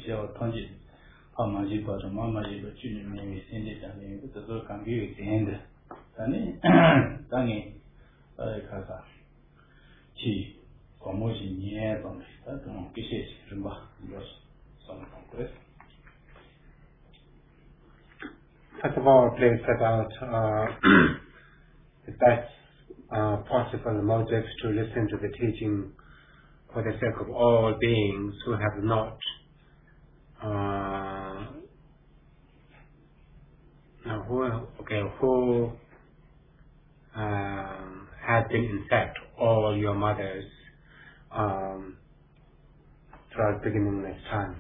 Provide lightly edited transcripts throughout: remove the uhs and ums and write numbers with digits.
show Tonji, Hamaji, but Mamaji, but Junior Navy, Cindy, and the Zoo can be at the end. Danny, Kasa, Chi, Komoji, yeah, but don't kiss it, remember, was some congress. First of all, please set out the best possible motives to listen to the teaching for the sake of all beings who have not who have been in fact all your mothers throughout beginningless time.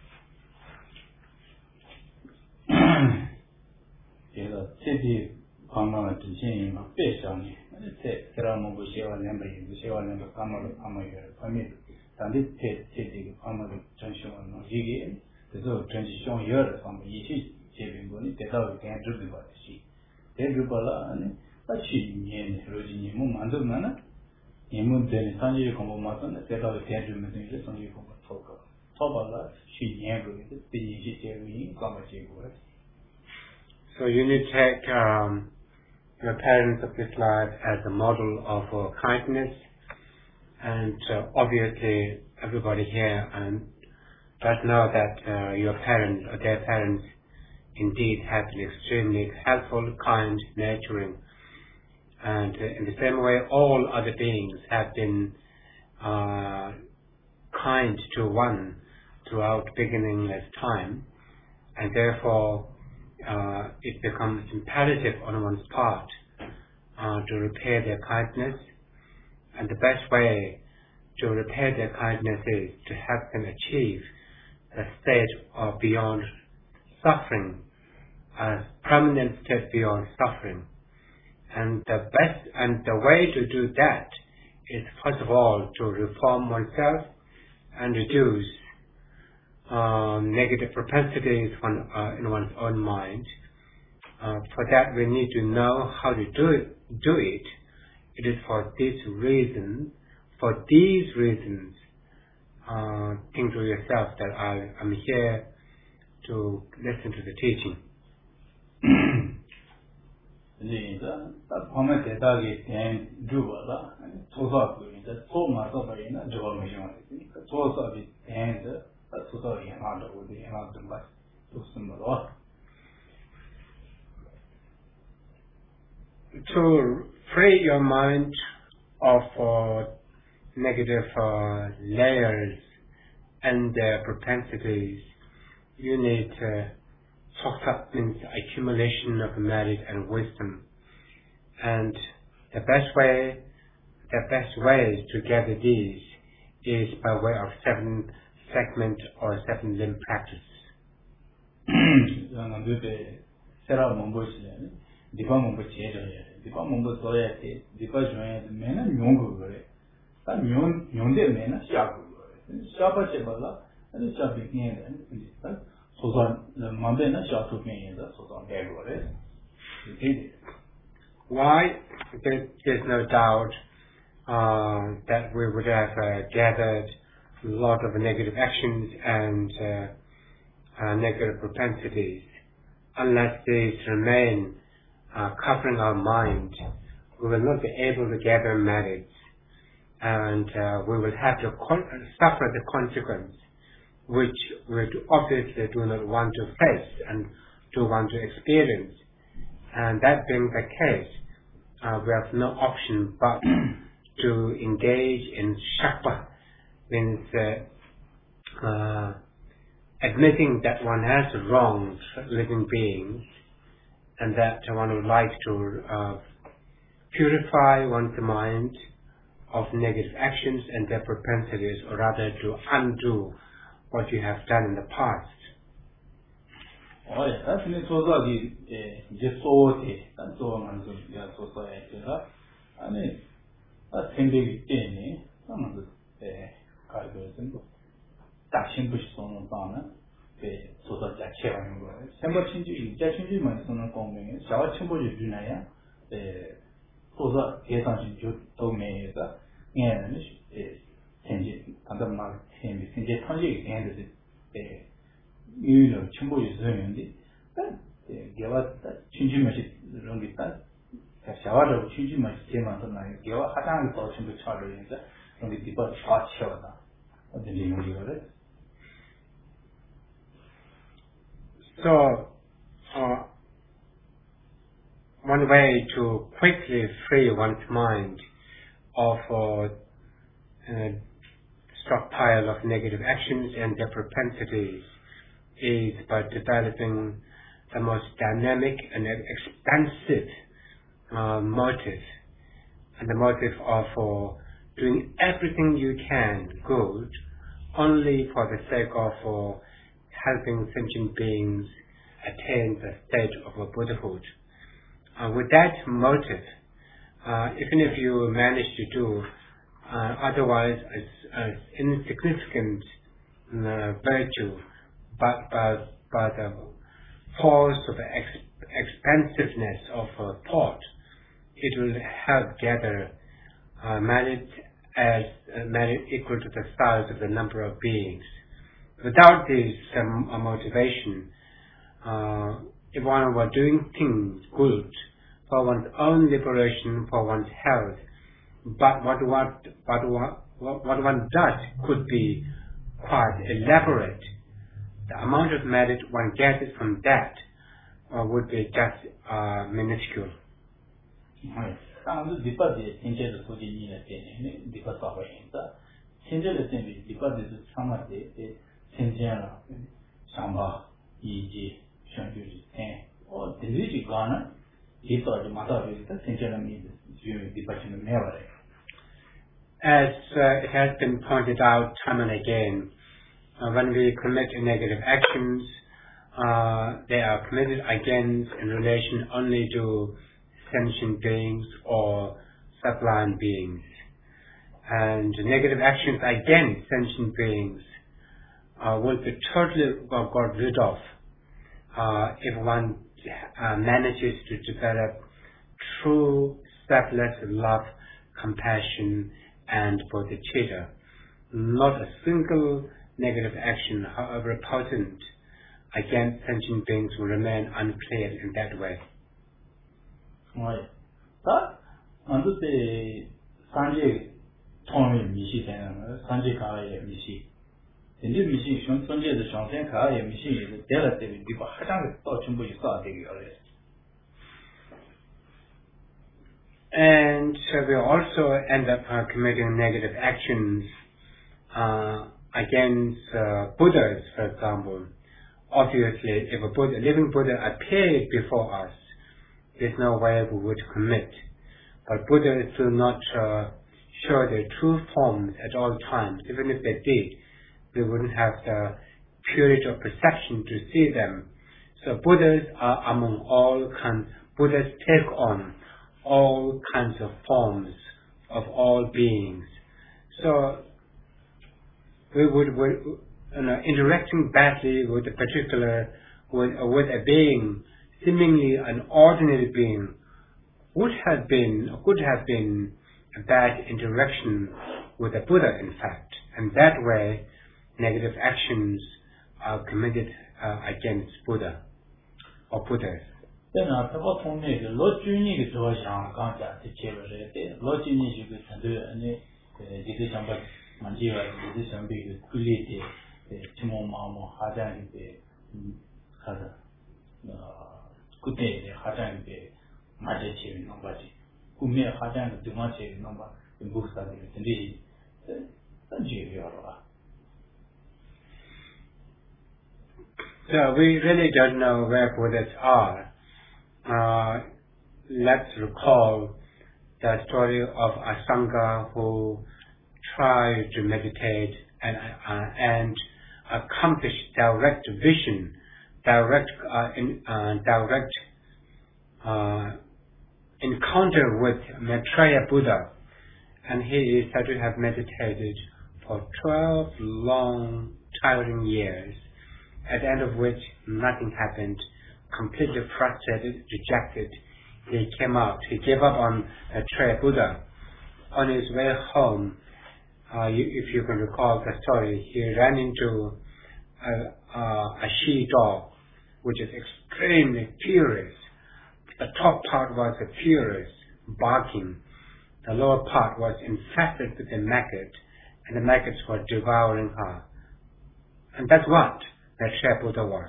City Pama to see my fish on me. Seramo Busheva Lember, Busheva Lember, Pamir, and this city Pama Junction on Gigi, the zoo transition year from Yishi, Jevin Bonnie, the dog can't do the body. She, they do Bala, but she, Yen, Rosini, Mumando Nana, Imun, then Sanji Combomaton, the dog can't do the Sanji Combomaton. Tobala, she, Yen, the Yishi, Jevin, Combachi. So you need to take your parents of this life as a model of kindness, and obviously everybody here does know that your parents or their parents indeed have been extremely helpful, kind, nurturing, and in the same way all other beings have been kind to one throughout beginningless time, and therefore it becomes imperative on one's part to repay their kindness, and the best way to repay their kindness is to help them achieve a state of beyond suffering, a permanent state beyond suffering. And the way to do that is first of all to reform oneself and reduce negative propensities in one's own mind. For that we need to know how to do it. It is for these reasons, think to yourself that I'm here to listen to the teaching. To free your mind of negative layers and their propensities, you need means accumulation of merit and wisdom. And the best way to gather these is by way of 7-segment or 7-limb practice. Why? There's no doubt that we would have gathered a lot of negative actions and negative propensities. Unless these remain covering our mind, we will not be able to gather merits, and we will have to suffer the consequence, which we obviously do not want to face and do want to experience. And that being the case, we have no option but to engage in shakpa, means admitting that one has wronged living beings, and that one would like to purify one's mind of negative actions and their propensities, or rather to undo what you have done in the past. That's me so that just so that's all I'm going to so I mean, that's him big thing, some of the cargoes. Dakshin Bush Sono Dana, so that Jachevan was. Sember Chinji, Jachinji, my son of Kong, Shaw Chimbo Junaya, so that Yesan told me that, and Tenji, and the mark, Tenji, and 유로 첨부 유소인데 개와 춘지마시 롱기다 샤와로 춘지마시 제만도 나요 개와 하장을 더 첨부 차려니까 롱기 디바 차치어다 어디 용기거래 So one way to quickly free one's mind of stockpile of negative actions and their propensities is by developing the most dynamic and expansive motive, and the motive of doing everything you can good only for the sake of helping sentient beings attain the state of Buddhahood. With that motive, even if you manage to do otherwise as insignificant virtue, but the force of expansiveness of thought, it will help gather merit equal to the size of the number of beings. Without this motivation, if one were doing things good for one's own liberation, for one's health, but what one does could be quite elaborate, the amount of merit one gets from that would be just minuscule. 当时第八节现在的估计你来点呢，第八大会现在现在的准备第八节是上嘛的现在了，上吧以及上就是我第六节讲呢，第八节马上就是现在的名字就第八节的没有了。 As it has been pointed out time and again, when we commit negative actions, they are committed against in relation only to sentient beings or sublime beings. And negative actions against sentient beings will be totally got rid of if one manages to develop true selfless love, compassion, and bodhicitta. Not a single negative action, however potent, against sentient beings will remain uncleared in that way. Right. That under the Sanjay Tommy Mishi and Sanjay Kaya Mishi. In the Mishi, Sanjay the Shantan Kaya Mishi is a relative people. I can't touch him with and we also end up committing negative actions against Buddhas, for example. Obviously, if a living Buddha appeared before us, there's no way we would commit. But Buddhas do not show their true forms at all times. Even if they did, we wouldn't have the purity of perception to see them. So Buddhas are among all kinds. Buddhas take on all kinds of forms of all beings. So we would interacting badly with a particular, with a being, seemingly an ordinary being, could have been a bad interaction with a Buddha, in fact. And that way, negative actions are committed against Buddha or Buddhas. Then after what from me, the Lord Juni is always on contact to Chevrolet. Lord Juni is good to do any decision, but Manjiva decision be created. Timo Mamo Hajan be Kaza. Good day, Hajan be Majachi nobody. Who may Hajan do much number in books that is indeed. So we really don't know where Buddhas are. Let's recall the story of Asanga who tried to meditate and accomplish direct vision, direct encounter with Maitreya Buddha, and he is said to have meditated for 12 long, tiring years, at the end of which nothing happened. Completely frustrated, rejected, he came out. He gave up on Maitreya Buddha. On his way home, if you can recall the story, he ran into a she-dog, which is extremely furious. The top part was furious, barking. The lower part was infested with a maggot, and the maggots were devouring her. And that's what that Sri Buddha was.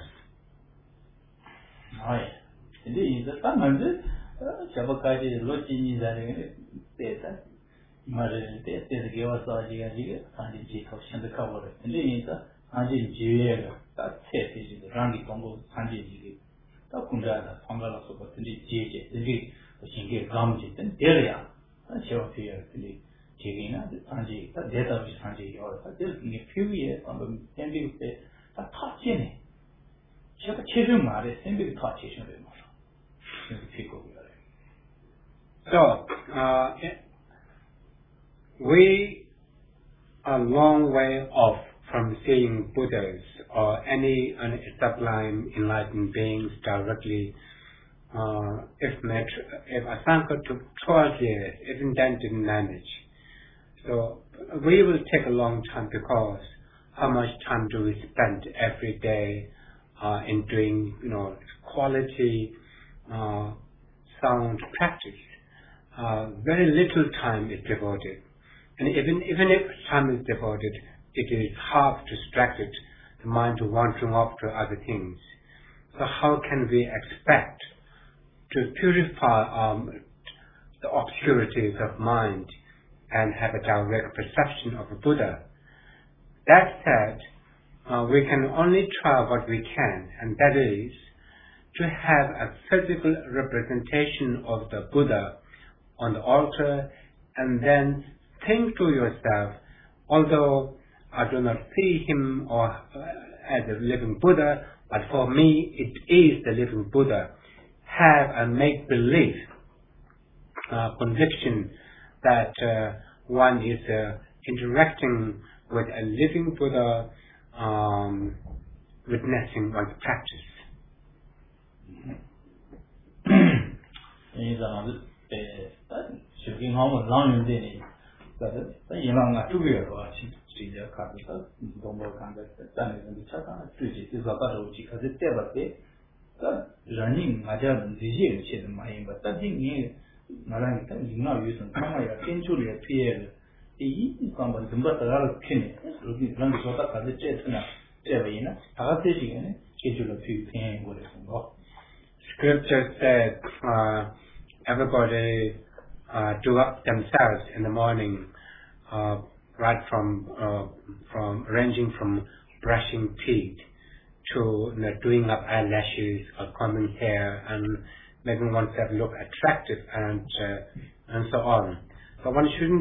Right. Indeed, the time is Shabakaji, Lochini, Data, Mother, the Gavasagi, and the cover. Indeed, Anji Jiva, that is the Randy Congo, Anji, Takunda, Pangala, the JJ, the Shingi, Gamji, and Delia, and Show here, the Chigina, the Anji, the data of Anji, or in a few years on the ending of the touching. She had a children, the same big touching of So, we are a long way off from seeing Buddhas or any sublime enlightened beings directly. If Asanka took 12 years, even then didn't manage. So we will take a long time because how much time do we spend every day in doing, quality sound practice? Very little time is devoted, and even if time is devoted, it is half distracted. The mind wandering off to other things. So how can we expect to purify the obscurities of mind and have a direct perception of a Buddha? That said, we can only try what we can, and that is to have a physical representation of the Buddha on the altar, and then think to yourself, although I do not see him or as a living Buddha, but for me it is the living Buddha. Have a make-believe conviction that one is interacting with a living Buddha, witnessing one's practice. Running Majan Ziji, but that thing not using Kamaya, Kinchuli appeared. He somebody, but a lot of kinny, looking from the sort of the chestnut, Javina, Artisan, schedule a few pain with it. Scripture said everybody do up themselves in the morning, right from ranging from brushing teeth to doing up eyelashes or combing hair and making oneself look attractive and so on. So one shouldn't.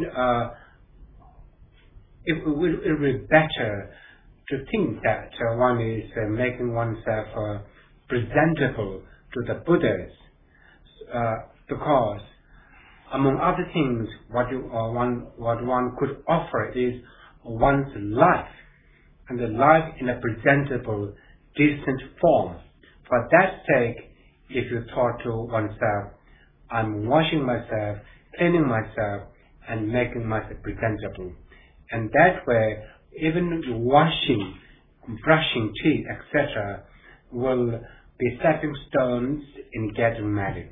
It would be better to think that one is making oneself presentable to the Buddhas, because among other things, what one could offer is one's life, and the life in a presentable, decent form. For that sake, if you thought to oneself, I'm washing myself, cleaning myself, and making myself presentable. And that way, even washing, brushing teeth, etc., will be stepping stones in getting married.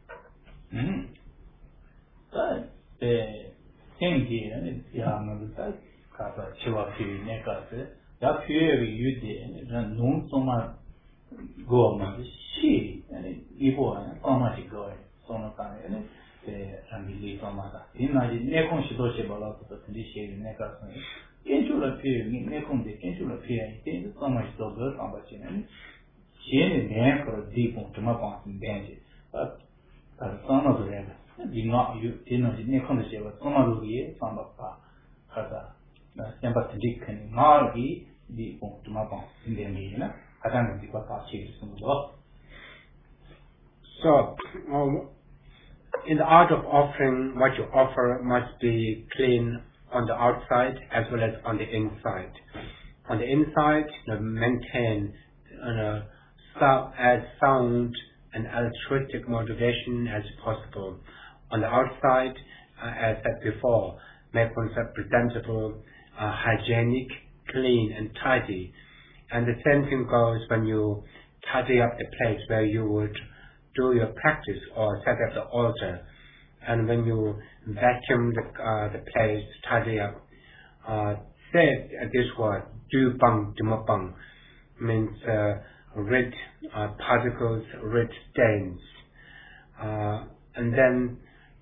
So, in the art of offering, what you offer must be clean on the outside as well as on the inside. On the inside, maintain as sound and altruistic motivation as possible. On the outside, as said before, make oneself presentable, hygienic, clean and tidy. And the same thing goes when you tidy up the place where you would do your practice or set up the altar. And when you vacuum the place, tidy up, say this word, du bang dumapang, means red particles, red stains. And then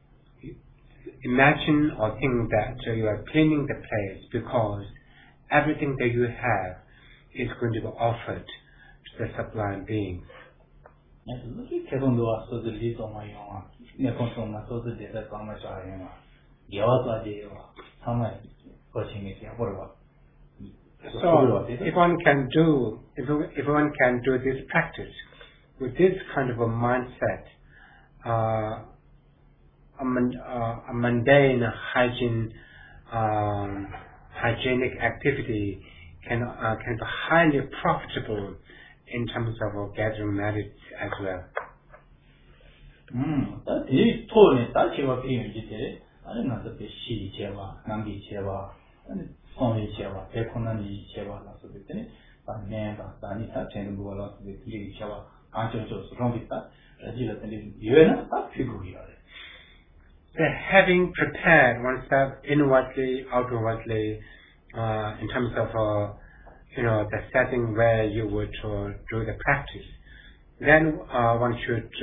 imagine or think that you are cleaning the place because everything that you have is going to be offered to the sublime beings. So if one can do this practice with this kind of a mindset, a mundane hygienic activity can be highly profitable in terms of gathering merits as well. So having prepared oneself inwardly, outwardly, in terms of the setting where you would do the practice, then one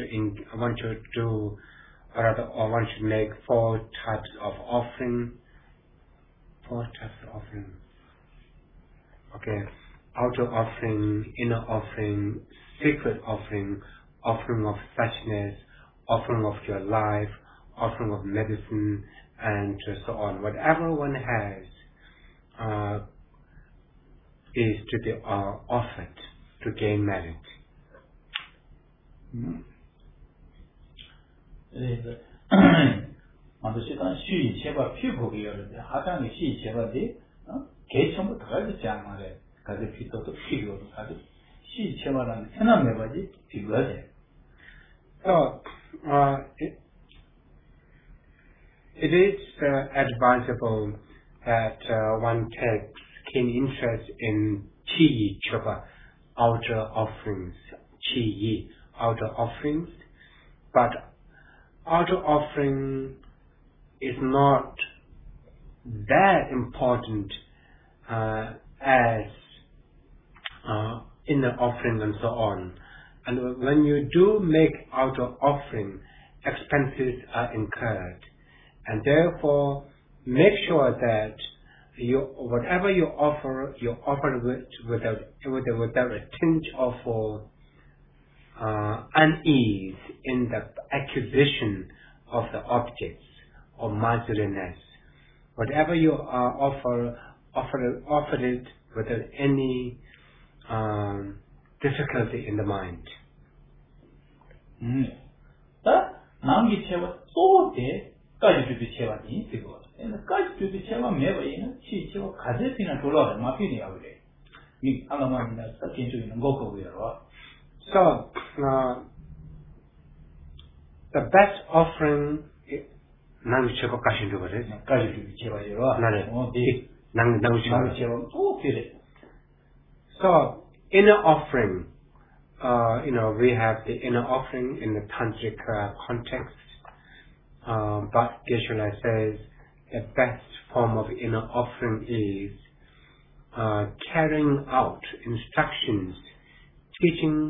should make 4 types of offering. 4 types of offering. Okay, outer offering, inner offering, secret offering, offering of suchness, offering of your life, offering of medicine, and so on. Whatever one has is to be offered to gain merit. So it is advisable that one takes keen interest in Qi Choba, outer offerings, Qi outer offerings, but outer offering is not that important as inner offering and so on. And when you do make outer offering, expenses are incurred, and therefore make sure that whatever you offer without a tinge of unease in the acquisition of the objects or miserliness. Whatever you offer it without any difficulty in the mind. So the best offering so inner offering, we have the inner offering in the tantric context, but Geshe-la says the best form of inner offering is carrying out instructions, teaching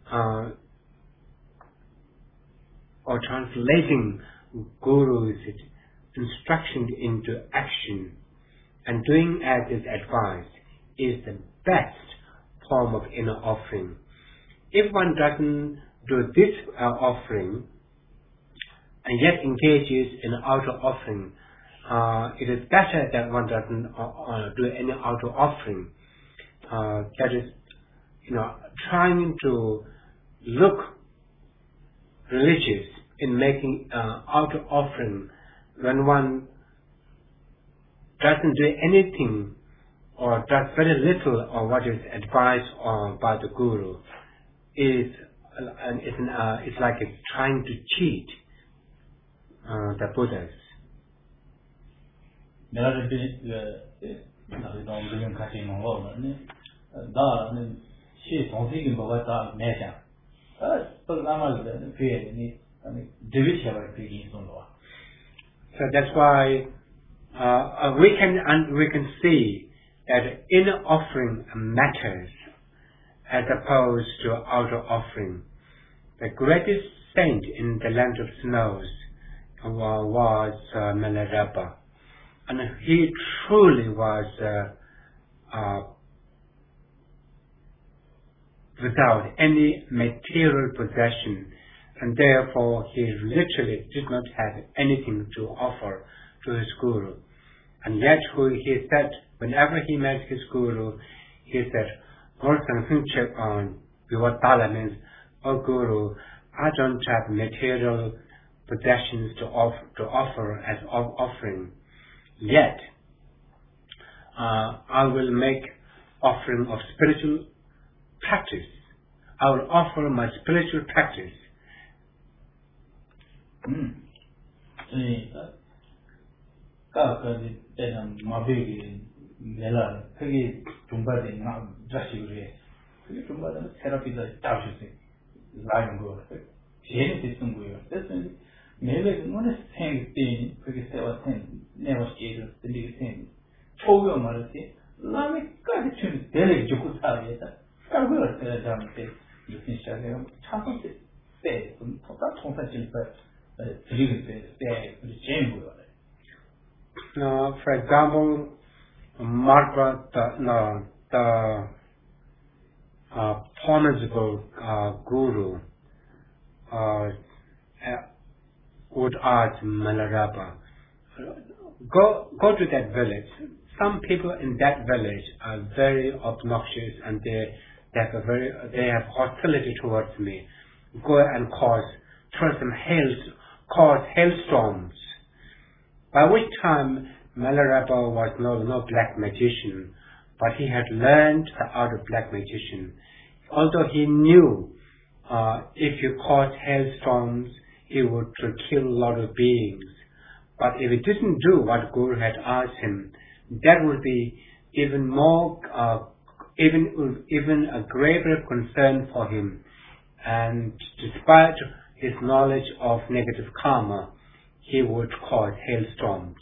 or translating Guru's instruction into action, and doing as is advised is the best form of inner offering. If one doesn't do this offering and yet engages in outer offering, it is better that one doesn't do any outer offering. That is, trying to look religious in making outer offering when one doesn't do anything or does very little of what is advised by the Guru is it's like trying to cheat the Buddhas. da she something about that nation. So that's why we can see that inner offering matters as opposed to outer offering. The greatest saint in the land of snows was Milarepa, and he truly was without any material possession, and therefore he literally did not have anything to offer to his guru. And yet he said, whenever he met his guru, he said, means, "Oh Guru, I don't have material possessions to offer as offering. Yet, I will make offering of spiritual practice. I will offer my spiritual practice." For example, Margaret, the formidable guru, would ask Milarepa, go to that village. Some people in that village are very obnoxious and they have hostility towards me. Go and cause hailstorms. By which time Milarepa was no black magician, but he had learned the art of black magician. Although he knew if you cause hailstorms, he would kill a lot of beings. But if he didn't do what Guru had asked him, that would be even more, even a greater concern for him. And despite his knowledge of negative karma, he would cause hailstorms.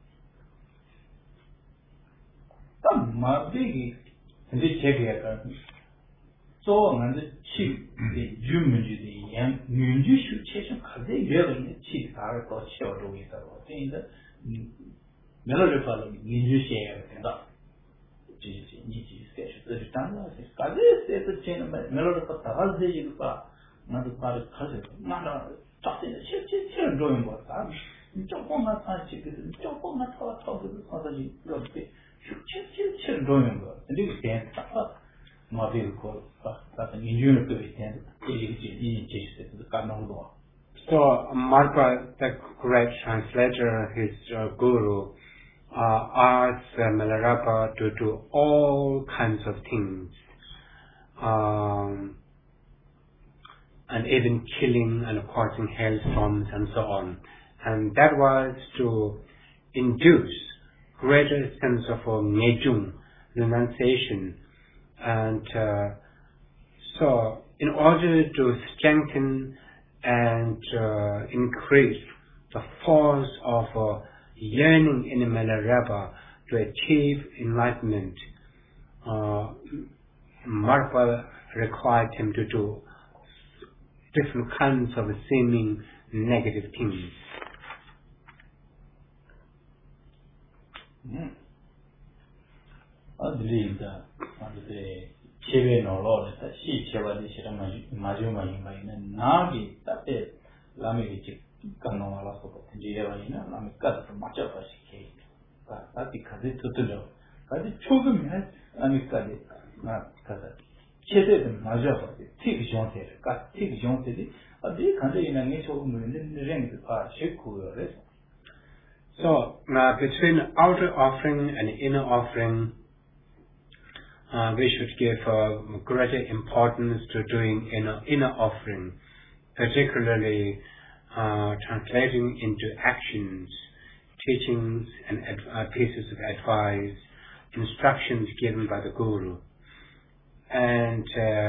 So Marpa, the great translator, his guru, asked Milarepa to do all kinds of things, and even killing and causing hailstorms and so on. And that was to induce greater sense of ngejung, renunciation. And so in order to strengthen and increase the force of yearning in Milarepa to achieve enlightenment, Marpa required him to do different kinds of seeming negative things. I believe that Cheve no Lord, she Cheva de Majuma in Nagi, that is Lami Canola, Jeva, Lami cut from much of us cake. But because it's to do. But the children had Amica, not because Cheve Major, Tig John said, got Tig John said, but they can't in a nature of the ring are shaku. So, between outer offering and inner offering, we should give greater importance to doing inner offering, particularly translating into actions, teachings and pieces of advice, instructions given by the Guru. And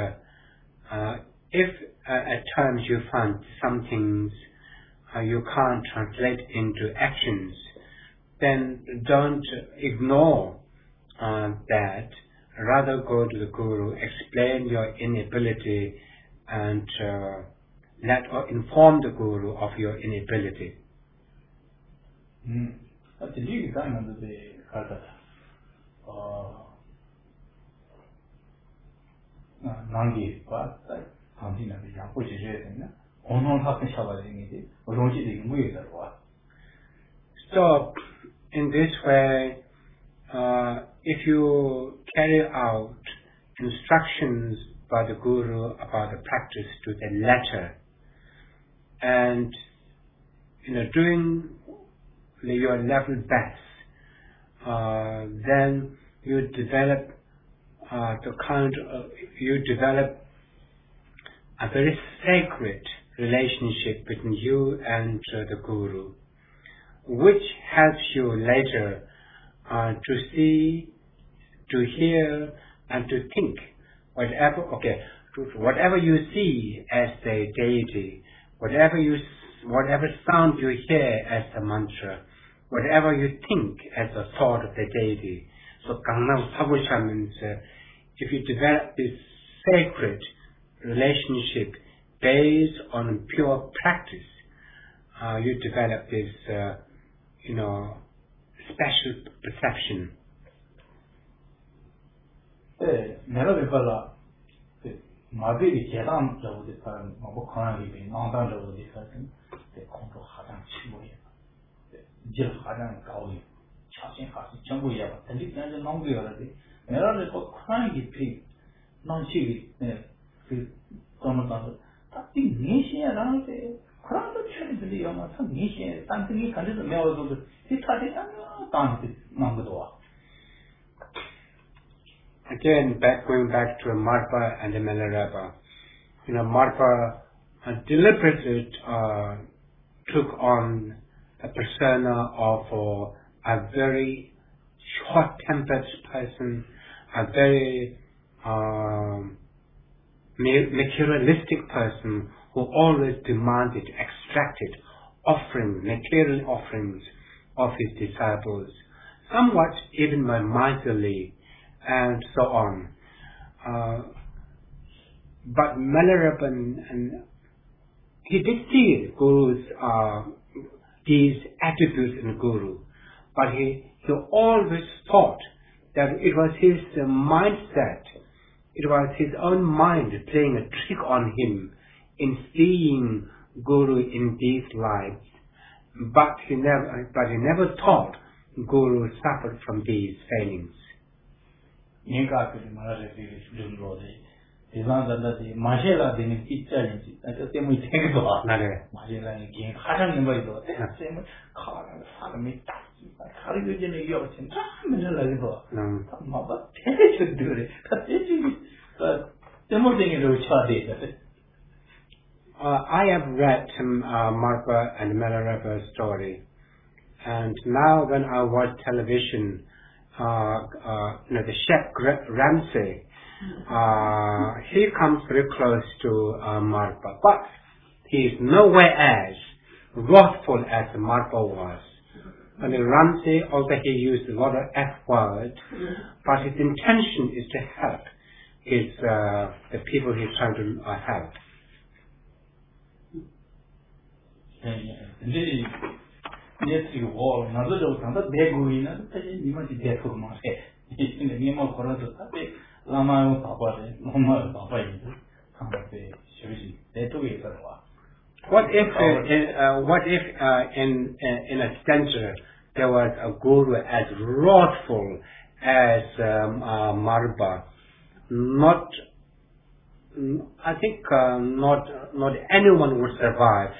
if at times you find some things you can't translate into actions, then don't ignore that. Rather go to the Guru, explain your inability, and let or inform the Guru of your inability. So, in this way, if you carry out instructions by the Guru about the practice to the letter, and doing your level best, then you develop you develop a very sacred relationship between you and the Guru, which helps you later to see, to hear, and to think whatever you see as the deity, whatever sound you hear as the mantra, whatever you think as the thought of the deity. So Gangnam Sabusha means if you develop this sacred relationship based on pure practice, you develop this special perception. Again, going back to Marpa and the Milarepa. Marpa deliberately took on a persona of a very short-tempered person, a very materialistic person who always demanded, extracted material offerings of his disciples, somewhat even miserly, and so on. But Milarepa, he did see Guru's these attributes in the Guru, but he always thought that it was his mindset, it was his own mind playing a trick on him in seeing Guru in these lives. But he never thought Guru suffered from these failings. I have read Marpa and Milarepa's story, and now when I watch television, the chef Ramsay, he comes very close to Marpa, but he is nowhere as wrathful as Marpa was. And Ramsay, although he used a lot of F-word, but his intention is to help the people he's trying to help. What if in a center there was a Guru as wrathful as Marpa? I think not anyone would survive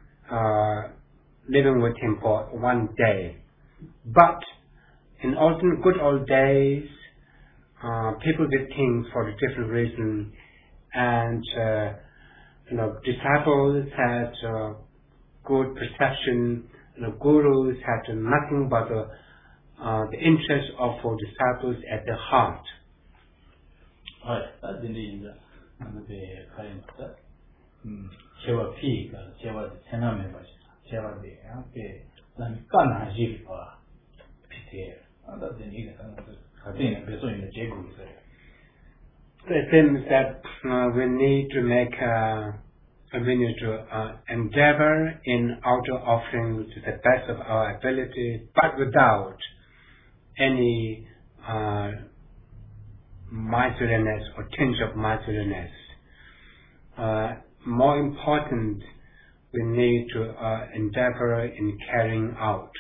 living with him for one day. But in good old days, people did things for a different reason, and disciples had good perception. Gurus had nothing but the interest of disciples at their heart. that's the name that the current Cheva Peak, Cheva Tena members, Cheva de Ampe, Kana Jipa, Peter, and that's the name I think it's in the Jago. It seems that we need to make we need to endeavor in outer offerings to the best of our ability, but without any miserliness or tinge of miserliness. More important, we need to endeavor in carrying out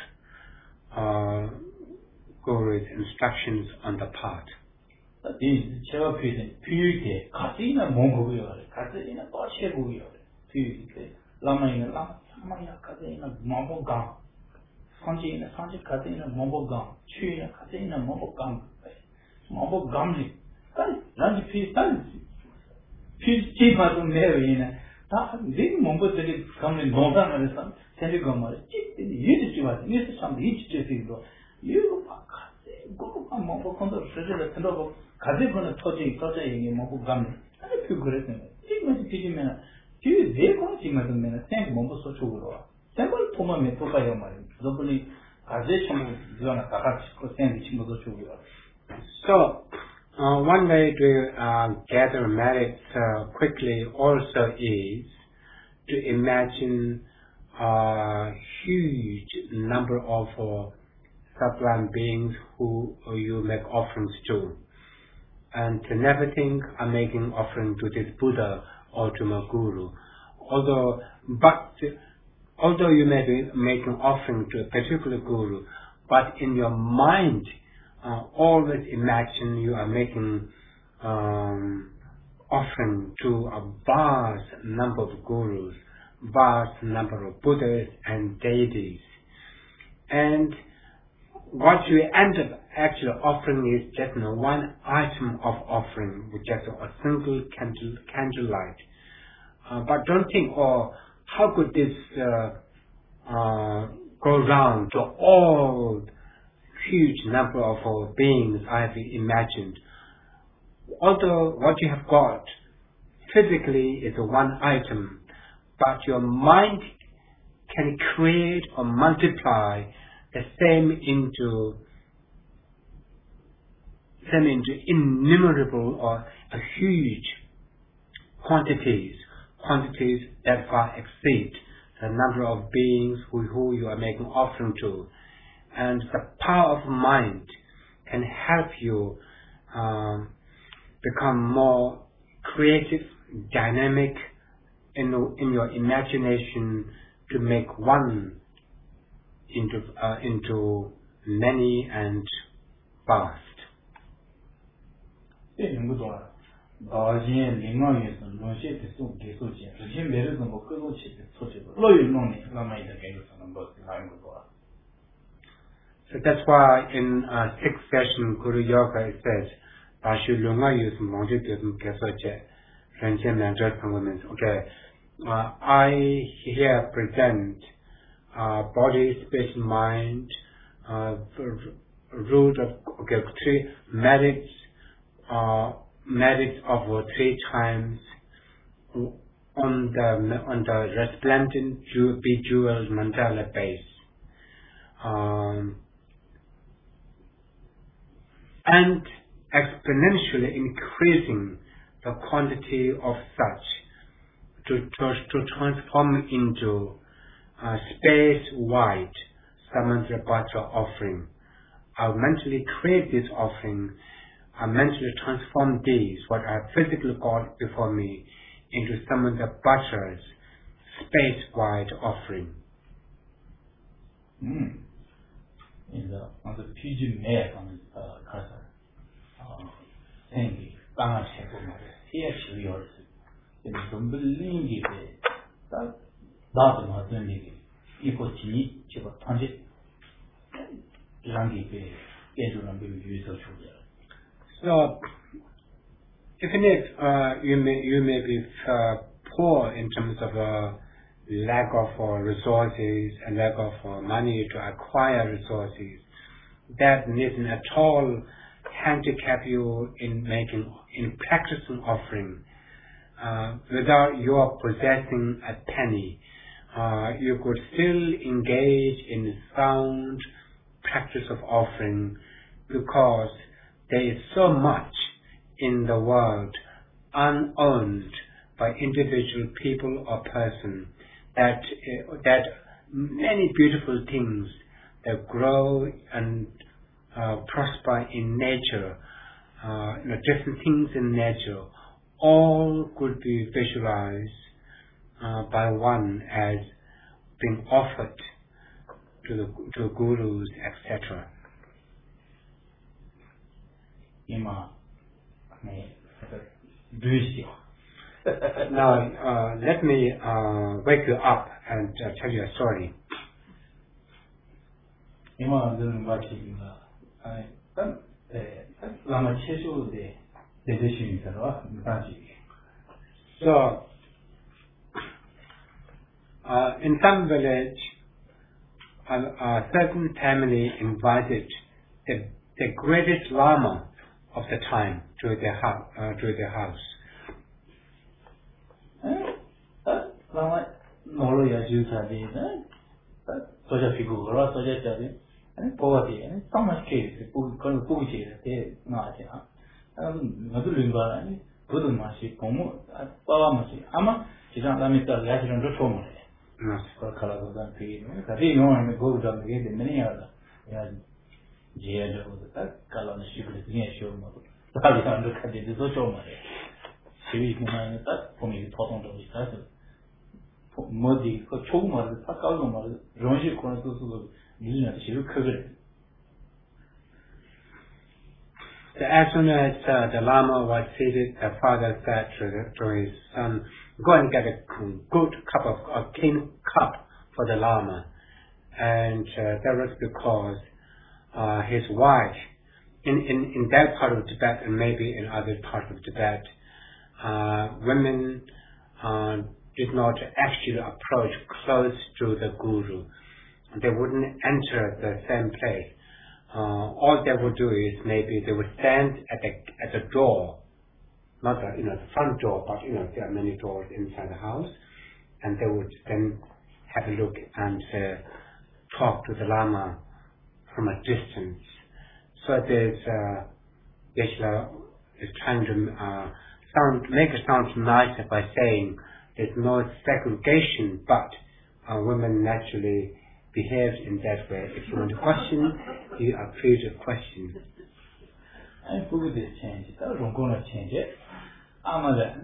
Guru's instructions on the path. These Cheva Peak, Purity, Katina Mongolia, Katina Basheguia, Purity, Lama in a Lama, Samaya Katina Mombogang, Sanji in a Sanji Katina Mombogang, China Katina Mombogang, Mombogamli, Randy Peace, Peace Chief Madam Mary in a big Mombo city coming Bongan and some Telegoma, you was used to some each Jessica. You go on Mombo Condo, Treasure, and Kazibon Toji, Toji, Mombo Gummy, and a few great men. Even the Fiji men, you they want him as a man, thank Mombo Sochuro. Several Puma may provide your money. Locally, Kazation Zona Takas, send Chimozo. So, one way to gather merits quickly also is to imagine a huge number of sublime beings who you make offerings to. And to never think I'm making offering to this Buddha or to my Guru. Although you may be making offering to a particular Guru, but in your mind, always imagine you are making offering to a vast number of Gurus, vast number of Buddhas and deities. And what you end up actually offering is just one item of offering, with just a single candlelight. But don't think, how could this go round to all huge number of beings I have imagined? Although what you have got physically is one item, but your mind can create or multiply the same into innumerable or a huge quantities that far exceed the number of beings who you are making offering to. And the power of mind can help you become more creative, dynamic in your imagination to make one into many and vast. So that's why in sixth session Guru Yoga it says, okay, I here present body, space, mind, root of three merits of 3 times on the resplendent bejeweled mandala base, and exponentially increasing the quantity of such to transform into space-wide Samantrapatra offering. I'll mentally create this offering. I mentally transform these, what I have physically got before me, into Samantrapatra's space-wide offering. On the PG map on the cursor, thank you. Here she yours. In the Bumbelingi, that was doing equal to me, Chiba Tanjit, Langi, Edulum, use of sugar. So, even if you may be poor in terms of lack of resources and lack of money to acquire resources, that doesn't at all handicap you in making in practicing offering, without your possessing a penny, you could still engage in sound practice of offering, because there is so much in the world unowned by individual people or person, that many beautiful things that grow and prosper in nature, different things in nature, all could be visualized by one as being offered to the gurus, etc. Now, let me wake you up and tell you a story. So, in some village, a certain family invited the greatest lama of the time to their house. So as soon as the Lama was seated, the father said to his son, "Go and get a good clean cup for the Lama." And that was because his wife, in that part of Tibet and maybe in other parts of Tibet, women did not actually approach close to the guru. They wouldn't enter the same place. All they would do is maybe they would stand at the door, not the front door, but there are many doors inside the house, and they would then have a look and talk to the Lama from a distance. So there's Geshe-la is trying to make it sound nicer by saying there's no segregation, but women naturally behave in that way. If you want to question, you are free to question. I forget this change. I don't going to change it. I'm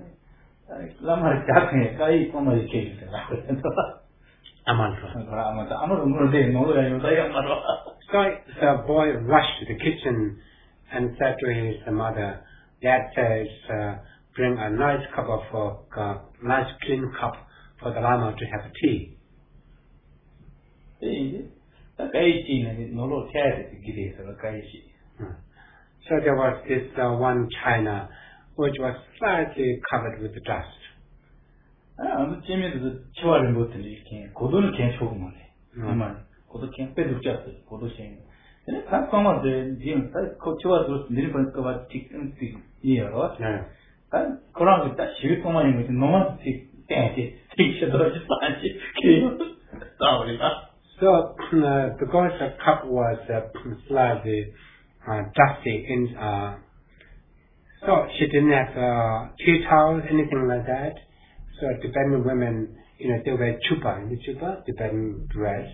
So the boy rushed to the kitchen and said to his mother, "Dad says, bring a nice cup of nice clean cup for the Lama to have tea." So there was this one china which was slightly covered with dust. So because the cup was slightly dusty, so she didn't have tea towels, anything like that. So Tibetan women, they wear chupa, Tibetan dress,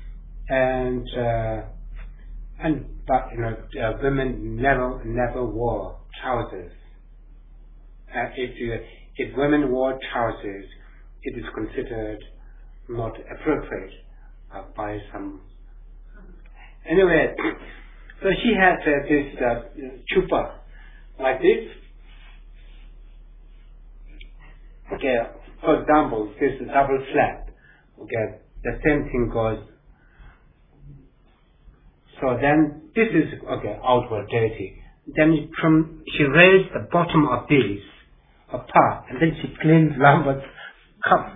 but women never wore trousers. If women wore trousers, it is considered not appropriate by some. Anyway, so she had this chupa like this. Okay, for example, this is double flap. Okay, the same thing goes. So then this is outward dirty. Then she raised the bottom of this apart, and then she cleaned Lambert's cup.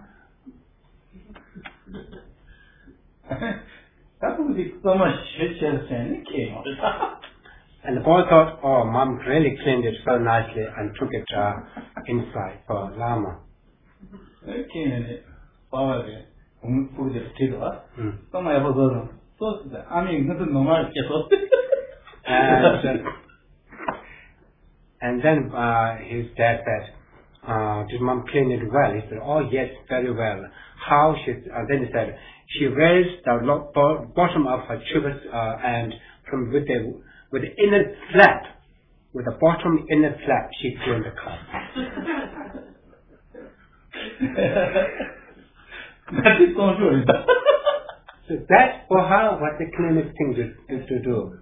And the boy thought, oh, Mom really cleaned it so nicely and took it inside for Lama. Okay, power. Food is still. Some I was so. I mean, not normal. And then his dad said, did Mom clean it well? He said, oh yes, very well. How she? Then he said, she raised the bottom of her tubers and from with the inner flap, with the bottom inner flap, she cleaned the cup. That is so true. So that for her was the cleanest thing to do.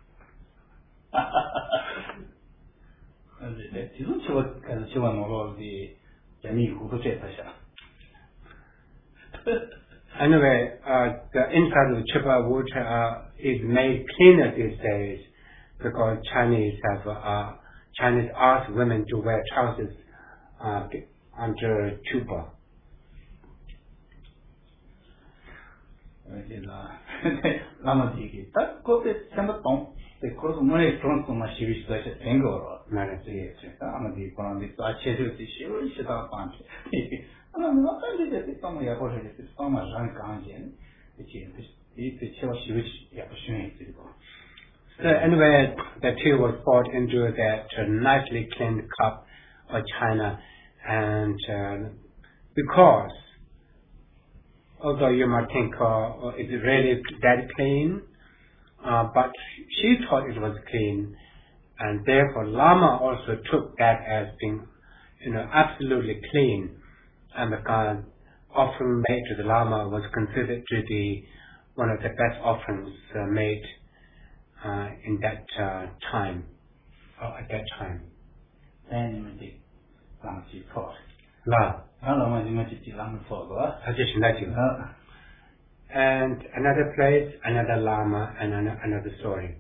Anyway, the inside of the chupa wood is made cleaner these days because Chinese ask women to wear trousers under chupa. The course of money from my Shivish Tango. I'm the economic. I chase the Shivish bunch. I'm not going to get some of your body. It's so much unconjunct. It's a Shivish opportunity. So, anyway, the tea was poured into that nicely cleaned cup of china, and because although you might think it's really that clean, but she thought it was clean, and therefore Lama also took that as being, absolutely clean, and the kind of offering made to the Lama was considered to be one of the best offerings made in that time, or at that time. And the Lama thought. And another place, another Lama, and another story.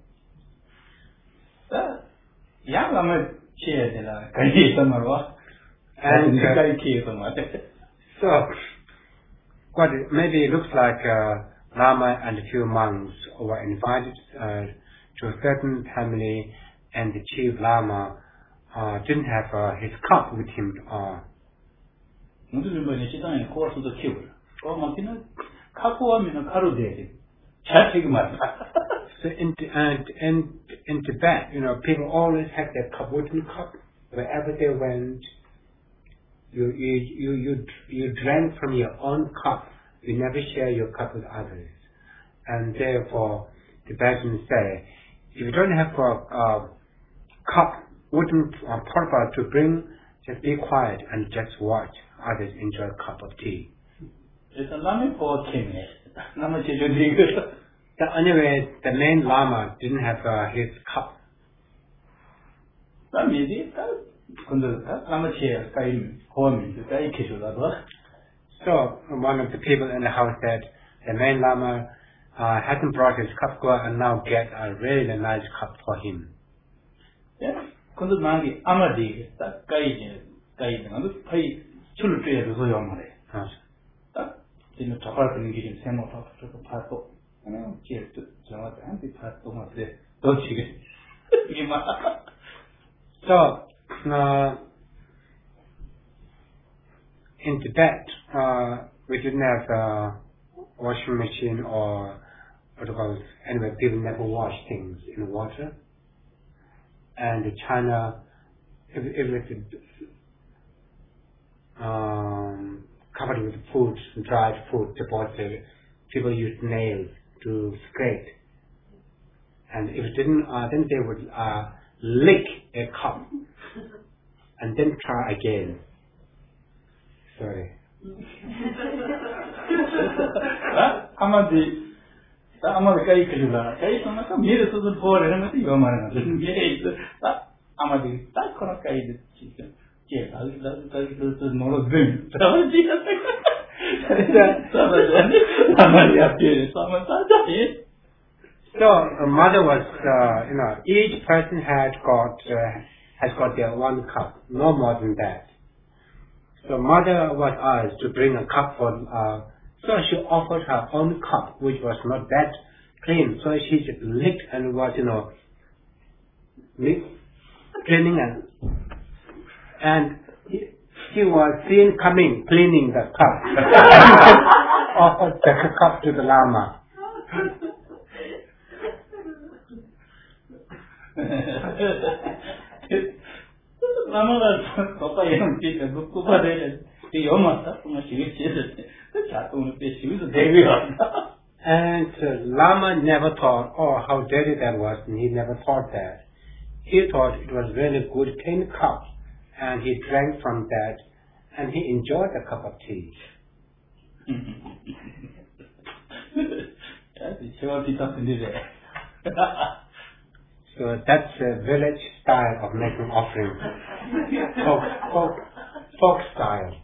And so, what maybe it looks like Lama and a few monks were invited to a certain family, and the chief Lama didn't have his cup with him. So in Tibet, people always had their wooden cup wherever they went. You drank from your own cup. You never share your cup with others, and therefore Tibetans say, if you don't have a cup, wooden portable to bring, just be quiet and just watch others enjoy a cup of tea. It's a Lama for king. Anyway, the main Lama didn't have his cup. So one of the people in the house said the main Lama hasn't brought his cup, go and now get a really nice cup for him. Yeah. So in Tibet, we didn't have a washing machine or anyway, people never wash things in water. And in China, if it's covered with food, dried food deposited, people use nails to scrape. And if it didn't, then they would lick a cup and then try again. Sorry. So mother was, each person has got their one cup, no more than that. So mother was asked to bring a cup for, so she offered her own cup, which was not that clean. So she just licked and was, cleaning and he was seen coming, cleaning the cup. Offered the cup to the Lama. And Lama never thought, oh, how dirty that was, and he never thought that. He thought it was really good, clean cup, and he drank from that, and he enjoyed a cup of tea. So that's a village style of making offerings. Folk style.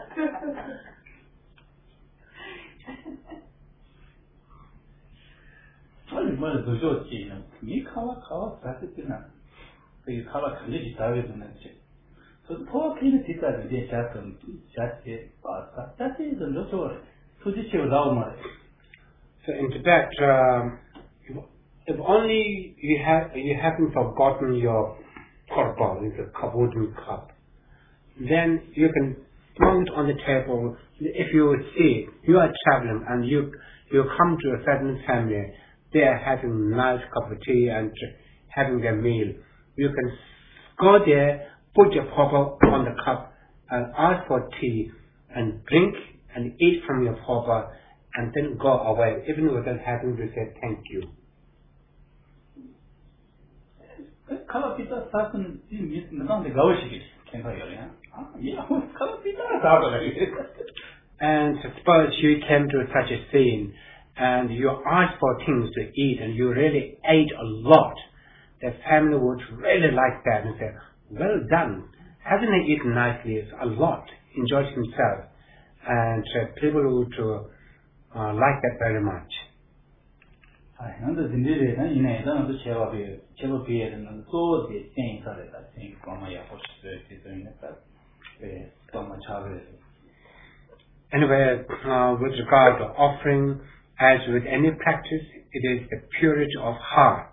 So in Tibet, if only you haven't forgotten your korba, the wooden cup, then you can throw it on the table. If you see you are traveling and you come to a certain family, they are having a nice cup of tea and having their meal. You can go there, put your korba on the cup and ask for tea and drink and eat from your korba and then go away, even without having to say thank you. And suppose you came to such a scene and you asked for things to eat and you really ate a lot, the family would really like that and say, well done, hasn't he eaten nicely a lot, enjoyed himself, and people would like that very much. Anyway, with regard to offering, as with any practice, it is the purity of heart.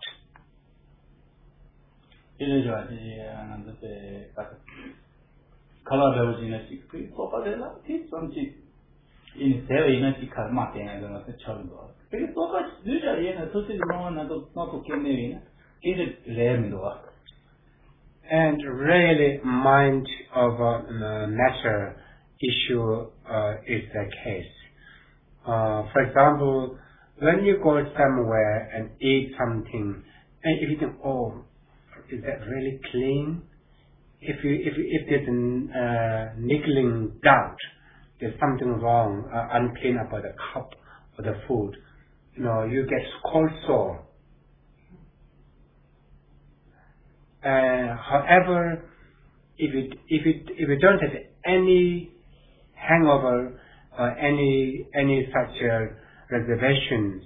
And really, mind over matter issue is the case. For example, when you go somewhere and eat something, and if you think, oh, is that really clean? If there's a niggling doubt, there's something wrong, unclean about the cup or the food, you get cold sore. However, if you don't have any hangover or any such reservations,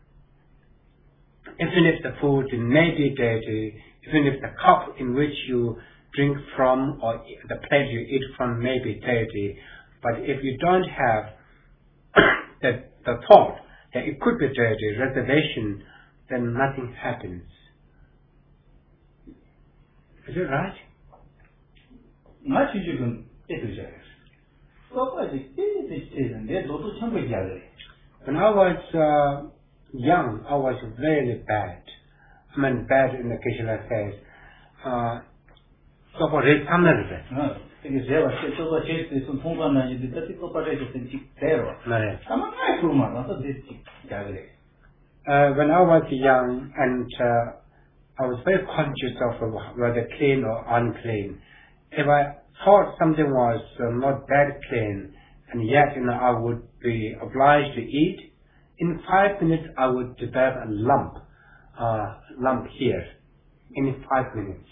even if the food may be dirty, even if the cup in which you drink from or the plate you eat from may be dirty, but if you don't have the thought that it could be dirty, reservation, then nothing happens. Is it right? When I was young, I was really bad. I mean, bad in the Geshe-la says. So for it, I'm not bad. When I was young and I was very conscious of whether clean or unclean. If I thought something was not that clean, and yet I would be obliged to eat, in 5 minutes I would develop a lump here. In 5 minutes.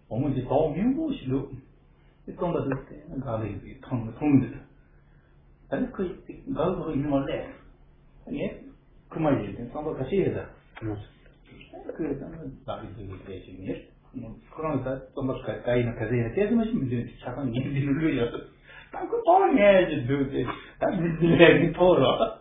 我们就到民国西路，你懂得是搞的通的，但是可以搞个什么来，你干嘛也上到这些的，그 나도 되게 되게 그런 거 좀 가까이나 가세요. 대신에 좀 잠깐 얘기 눌러요. 딱그 또네 이제 딱 이제 돌아.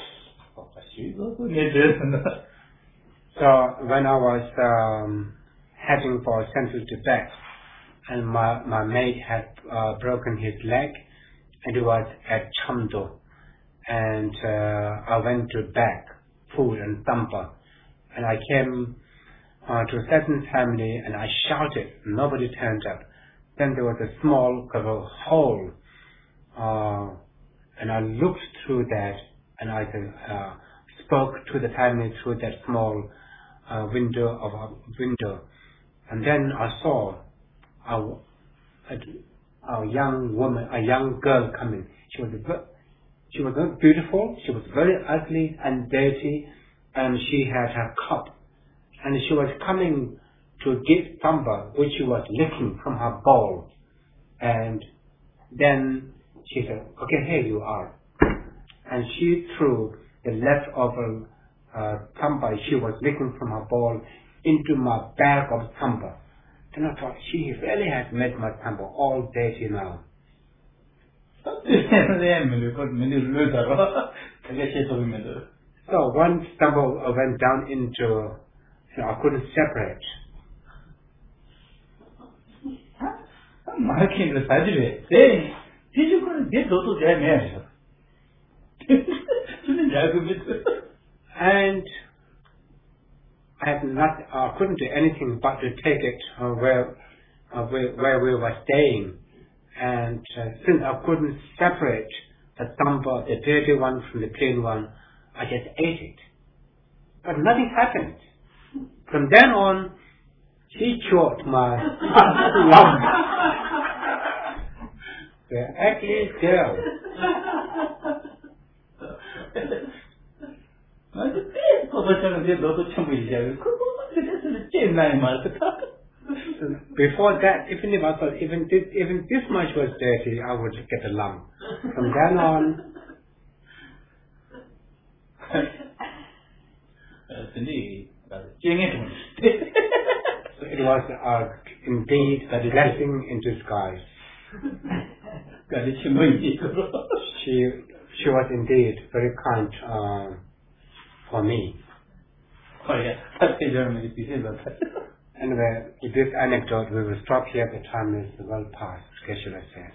So when I was heading for Central Tibet, and my mate had broken his leg, and it was at Chamdo, and I went to beg food and tampa, and I came to a certain family, and I shouted. Nobody turned up. Then there was a small hole, and I looked through that, and I spoke to the family through that small window, and then I saw a young girl coming. She was not beautiful. She was very ugly and dirty, and she had her cup, and she was coming to get tamba, which she was licking from her bowl. And then she said, "Okay, here you are," and she threw the leftover tamba she was licking from her bowl into my bag of tamba. Then I thought, she really has made my tamba all dirty now. So once tamba went down into, I couldn't separate. And I couldn't do anything but to take it where we were staying. And since I couldn't separate the tamba, the dirty one from the clean one, I just ate it. But nothing happened. From then on, she chewed my lump. The ugly girl. Before that, even if I thought even this much was dirty, I would get a lump. From then on, it was indeed a blessing in disguise. She was indeed very kind for me. Anyway, with this anecdote, we will stop here. The time is well past, Geshe-la says.